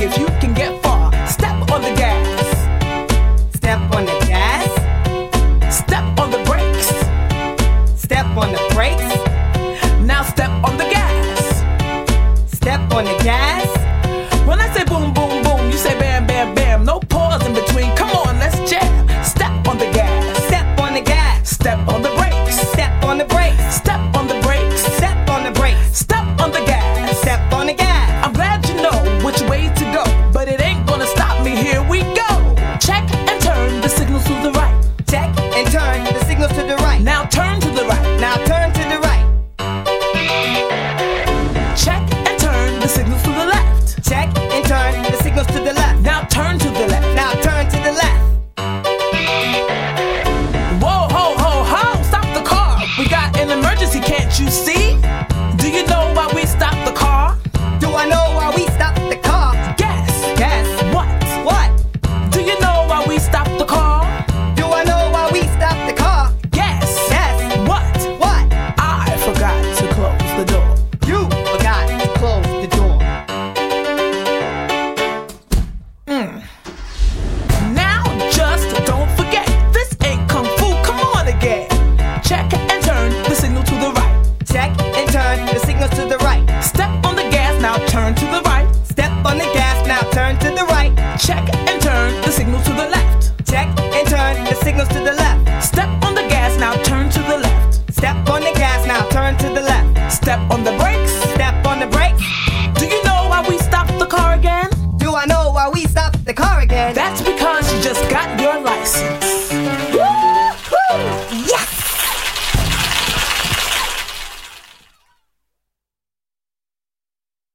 if you can get far. Step on the gas. Step on the gas. Step on the brakes. Step on the brakes. Now step on the gas. Step on the gas. When I say boom, boom, boom, you say bam, bam, bam. No pause in between. Come on, let's jam. Step on the gas. Step on the gas. Step on the brakes. Step on the brakes. Step on the brakes. Step on the brakes. Step on the gas. Step on the gas. I'm glad you know which way to go, but it ain't gonna stop me. Here we go. Check and turn the signals to the right. Check and turn the signals to the right. Now turn to the right. Now turn to the right. Check and turn the signals to the left. Check and turn the signals to the left. Now turn to the left. Now turn to the left. Whoa, ho, ho, ho, stop the car. We got an emergency, can't you see? Do you know why we stopped the car? Do I know why we stopped the car? Guess. Guess. What? What? Do you know why we stopped the car? Do I know why we stopped the car? Guess. Guess. What? What? I forgot to close the door. You forgot to close the door. Now just don't forget, this ain't kung fu, come on again. Check and turn the signal to the right. Check and turn the signals to the right. Step on the gas, now turn to the right. Step on the gas, now turn to the right. Check and turn the signal to the left. Check and turn the signals to the left. Step on the gas, now turn to the left. Step on the gas, now turn to the left. Step on the